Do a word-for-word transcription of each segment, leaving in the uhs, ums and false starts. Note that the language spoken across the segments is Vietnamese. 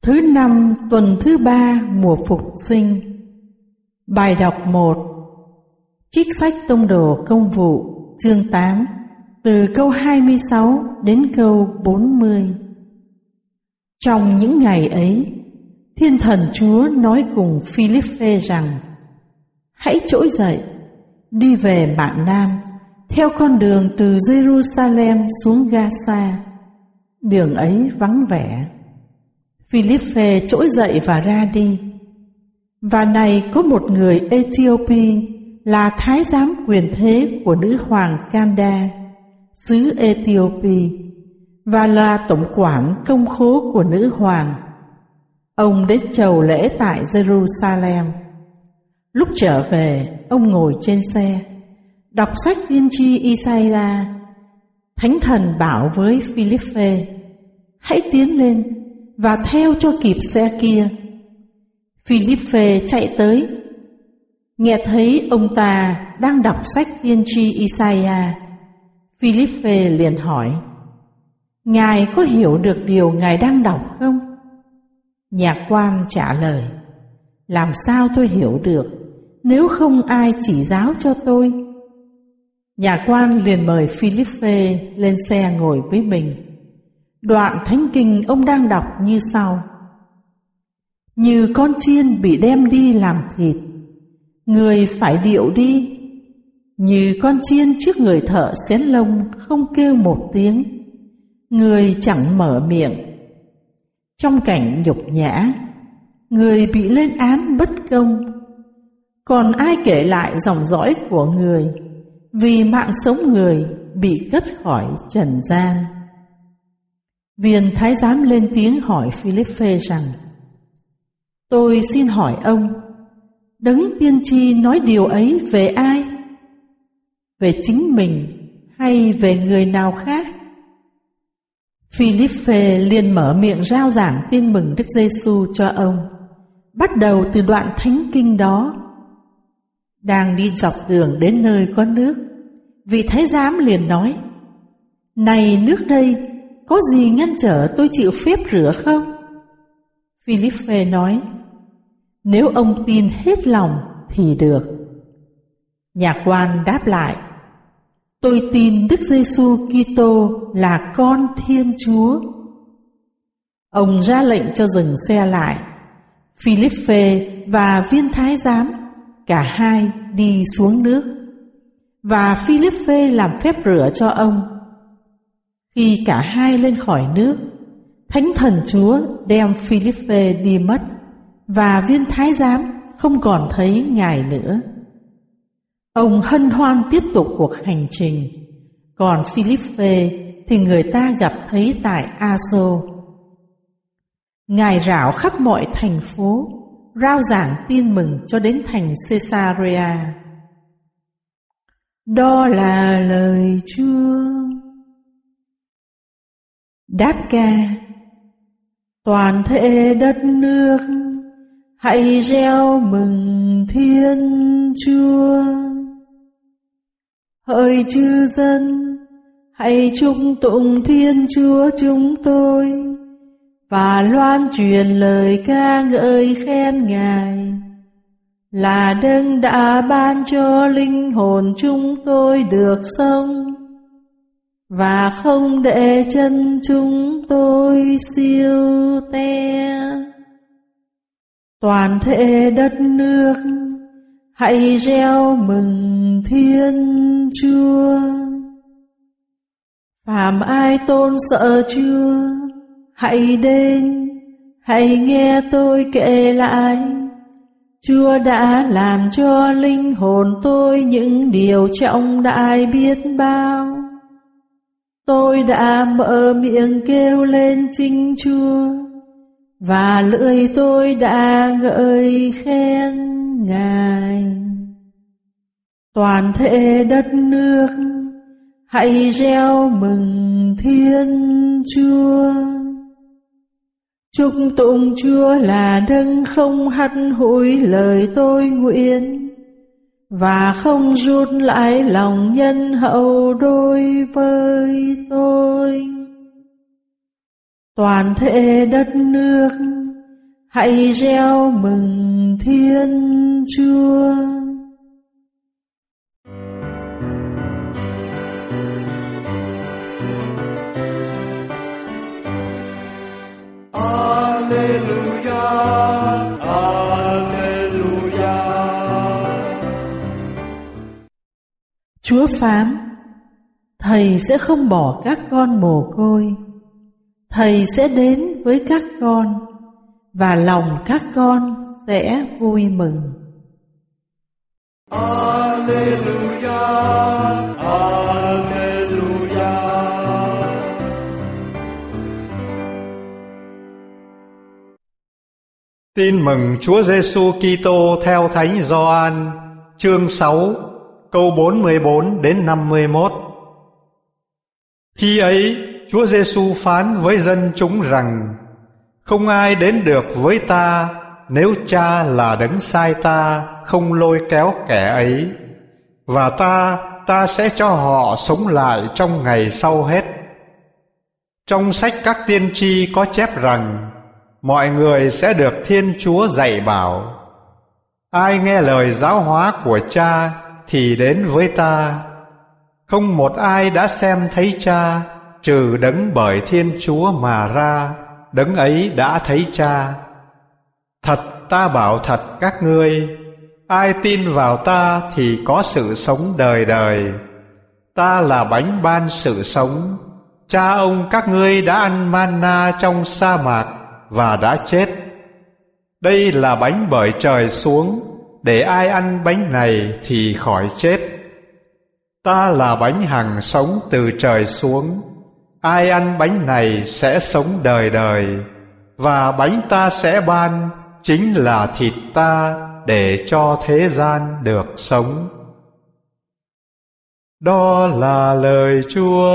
Thứ năm tuần thứ ba mùa phục sinh. Bài đọc một. Trích sách Tông đồ Công vụ chương tám, từ câu hai mươi sáu đến câu bốn mươi. Trong những ngày ấy, Thiên Thần Chúa nói cùng Phi-líp-phê rằng: hãy trỗi dậy, đi về mạn Nam, theo con đường từ Giê-ru-sa-lem xuống Ga-sa. Đường ấy vắng vẻ. Phi-líp-phê trỗi dậy và ra đi. Và này có một người Ê-thi-ô-pi là thái giám quyền thế của nữ hoàng Can-đa, xứ Ê-thi-ô-pi, và là tổng quản công khố của nữ hoàng. Ông đến chầu lễ tại Giê-ru-sa-lem. Lúc trở về, ông ngồi trên xe, đọc sách tiên tri I-sai-a. Thánh thần bảo với Phi-líp-phê: hãy tiến lên và theo cho kịp xe kia. Phi-líp-phê chạy tới, nghe thấy ông ta đang đọc sách tiên tri I-sai-a. Phi-líp-phê liền hỏi: ngài có hiểu được điều ngài đang đọc không? Nhạc quan trả lời: làm sao tôi hiểu được, nếu không ai chỉ giáo cho tôi? Nhà quan liền mời Phi-líp-phê lên xe ngồi với mình. Đoạn thánh kinh ông đang đọc như sau: như con chiên bị đem đi làm thịt, người phải điệu đi. Như con chiên trước người thợ xén lông không kêu một tiếng, người chẳng mở miệng. Trong cảnh nhục nhã, người bị lên án bất công. Còn ai kể lại dòng dõi của người, vì mạng sống người bị cất khỏi trần gian. Viên thái giám lên tiếng hỏi Phi-líp-phê rằng: tôi xin hỏi ông, đấng tiên tri nói điều ấy về ai? Về chính mình hay về người nào khác? Phi-líp-phê liền mở miệng rao giảng tin mừng Đức Giê-xu cho ông, bắt đầu từ đoạn thánh kinh đó. Đang đi dọc đường đến nơi có nước, vị thái giám liền nói: này nước đây, có gì ngăn trở tôi chịu phép rửa không? Phi-líp-phê nói: nếu ông tin hết lòng thì được. Nhà quan đáp lại: tôi tin Đức Giê-xu Kitô là con Thiên Chúa. Ông ra lệnh cho dừng xe lại. Phi-líp-phê và viên thái giám cả hai đi xuống nước, và Phi-líp-phê làm phép rửa cho ông. Khi cả hai lên khỏi nước, Thánh Thần Chúa đem Phi-líp-phê đi mất, và viên thái giám không còn thấy ngài nữa. Ông hân hoan tiếp tục cuộc hành trình, còn Phi-líp-phê thì người ta gặp thấy tại A-xô. Ngài rảo khắp mọi thành phố, rao giảng tin mừng cho đến thành Xê-sa-re-a. Đó là lời Chúa. Đáp ca. Toàn thể đất nước hãy reo mừng Thiên Chúa. Hỡi chư dân, hãy chúc tụng Thiên Chúa chúng tôi, và loan truyền lời ca ngợi khen Ngài, là đấng đã ban cho linh hồn chúng tôi được sống, và không để chân chúng tôi siêu te. Toàn thể đất nước hãy reo mừng Thiên Chúa. Phàm ai tôn sợ Chúa, hãy đến, hãy nghe tôi kể lại. Chúa đã làm cho linh hồn tôi những điều trọng đại biết bao. Tôi đã mở miệng kêu lên chính Chúa, và lưỡi tôi đã ngợi khen Ngài. Toàn thể đất nước hãy reo mừng Thiên Chúa. Chúc tụng Chúa là đấng không hắt hủi lời tôi nguyện, và không rút lại lòng nhân hậu đối với tôi. Toàn thể đất nước hãy reo mừng Thiên Chúa. Alleluia, Alleluia. Chúa phán: Thầy sẽ không bỏ các con mồ côi. Thầy sẽ đến với các con, và lòng các con sẽ vui mừng. Alleluia, Alleluia. Tin mừng Chúa Giêsu Kitô theo Thánh Gioan, chương sáu, câu bốn mươi bốn đến năm mươi mốt. Khi ấy, Chúa Giêsu phán với dân chúng rằng: Không ai đến được với ta nếu Cha là đấng sai ta không lôi kéo kẻ ấy, và ta, ta sẽ cho họ sống lại trong ngày sau hết. Trong sách các tiên tri có chép rằng mọi người sẽ được Thiên Chúa dạy bảo. Ai nghe lời giáo hóa của Cha thì đến với ta. Không một ai đã xem thấy Cha trừ đấng bởi Thiên Chúa mà ra, đấng ấy đã thấy Cha. Thật ta bảo thật các ngươi, ai tin vào ta thì có sự sống đời đời. Ta là bánh ban sự sống. Cha ông các ngươi đã ăn manna trong sa mạc và đã chết. Đây là bánh bởi trời xuống, để ai ăn bánh này thì khỏi chết. Ta là bánh hằng sống từ trời xuống. Ai ăn bánh này sẽ sống đời đời, và bánh ta sẽ ban chính là thịt ta để cho thế gian được sống. Đó là lời Chúa.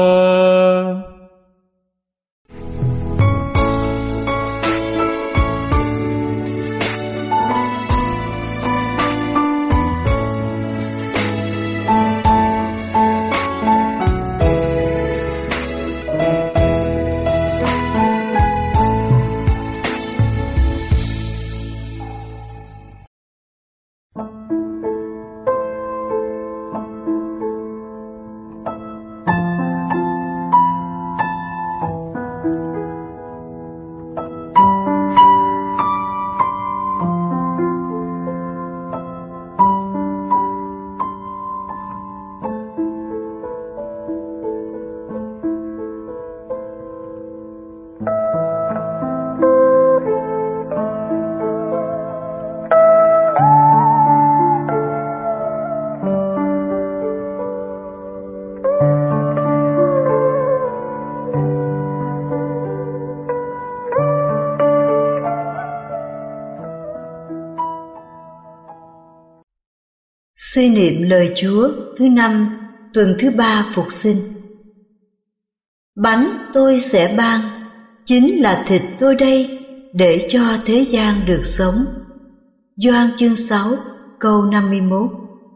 Suy niệm lời Chúa thứ năm, tuần thứ ba Phục sinh. Bánh tôi sẽ ban chính là thịt tôi đây, để cho thế gian được sống. Gioan chương sáu, câu năm mươi mốt.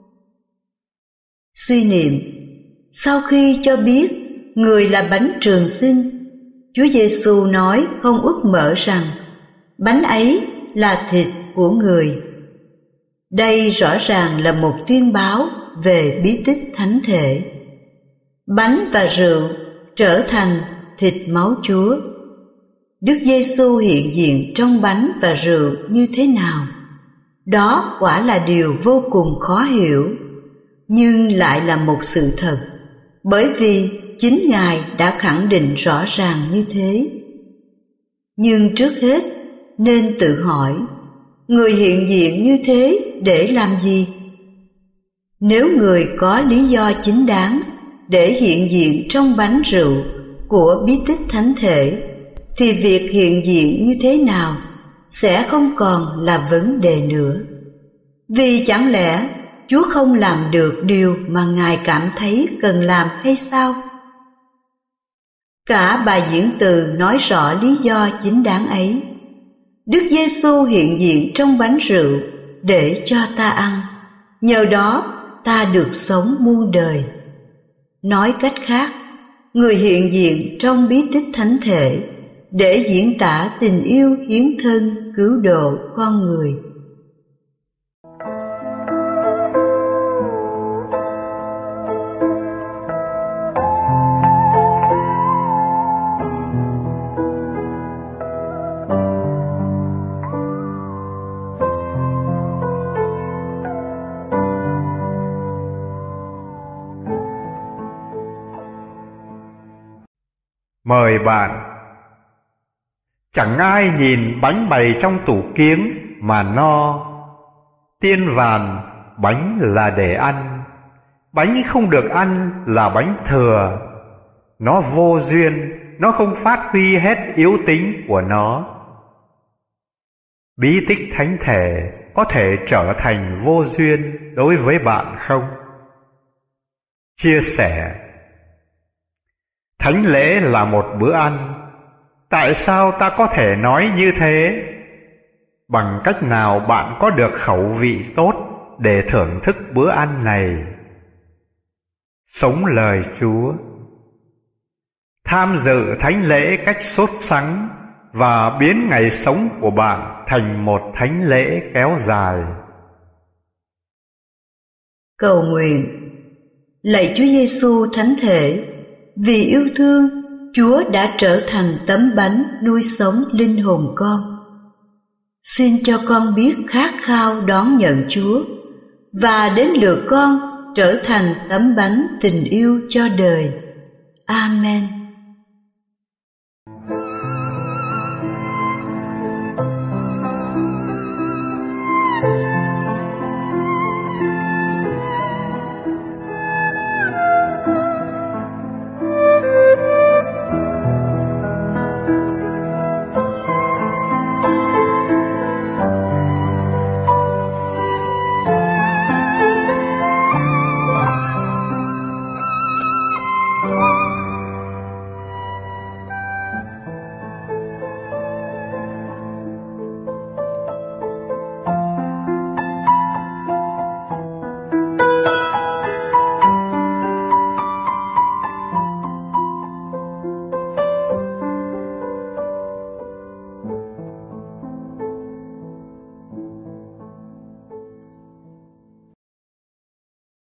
Suy niệm. Sau khi cho biết người là bánh trường sinh, Chúa Giêsu nói không úp mở rằng bánh ấy là thịt của người. Đây rõ ràng là một tuyên báo về bí tích thánh thể. Bánh và rượu trở thành thịt máu Chúa. Đức Giêsu hiện diện trong bánh và rượu như thế nào? Đó quả là điều vô cùng khó hiểu, nhưng lại là một sự thật, bởi vì chính Ngài đã khẳng định rõ ràng như thế. Nhưng trước hết nên tự hỏi, người hiện diện như thế để làm gì? Nếu người có lý do chính đáng để hiện diện trong bánh rượu của bí tích thánh thể, thì việc hiện diện như thế nào sẽ không còn là vấn đề nữa. Vì chẳng lẽ Chúa không làm được điều mà Ngài cảm thấy cần làm hay sao? Cả bài diễn từ nói rõ lý do chính đáng ấy. Đức Giêsu hiện diện trong bánh rượu để cho ta ăn, nhờ đó ta được sống muôn đời. Nói cách khác, người hiện diện trong bí tích thánh thể để diễn tả tình yêu hiến thân cứu độ con người. Mời bạn. Chẳng ai nhìn bánh bày trong tủ kiếng mà no. Tiên vàn, bánh là để ăn. Bánh không được ăn là bánh thừa. Nó vô duyên, nó không phát huy hết yếu tính của nó. Bí tích thánh thể có thể trở thành vô duyên đối với bạn không? Chia sẻ. Thánh lễ là một bữa ăn. Tại sao ta có thể nói như thế? Bằng cách nào bạn có được khẩu vị tốt để thưởng thức bữa ăn này? Sống lời Chúa. Tham dự thánh lễ cách sốt sắng và biến ngày sống của bạn thành một thánh lễ kéo dài. Cầu nguyện. Lạy Chúa Giêsu thánh thể, vì yêu thương, Chúa đã trở thành tấm bánh nuôi sống linh hồn con. Xin cho con biết khát khao đón nhận Chúa, và đến lượt con trở thành tấm bánh tình yêu cho đời. Amen.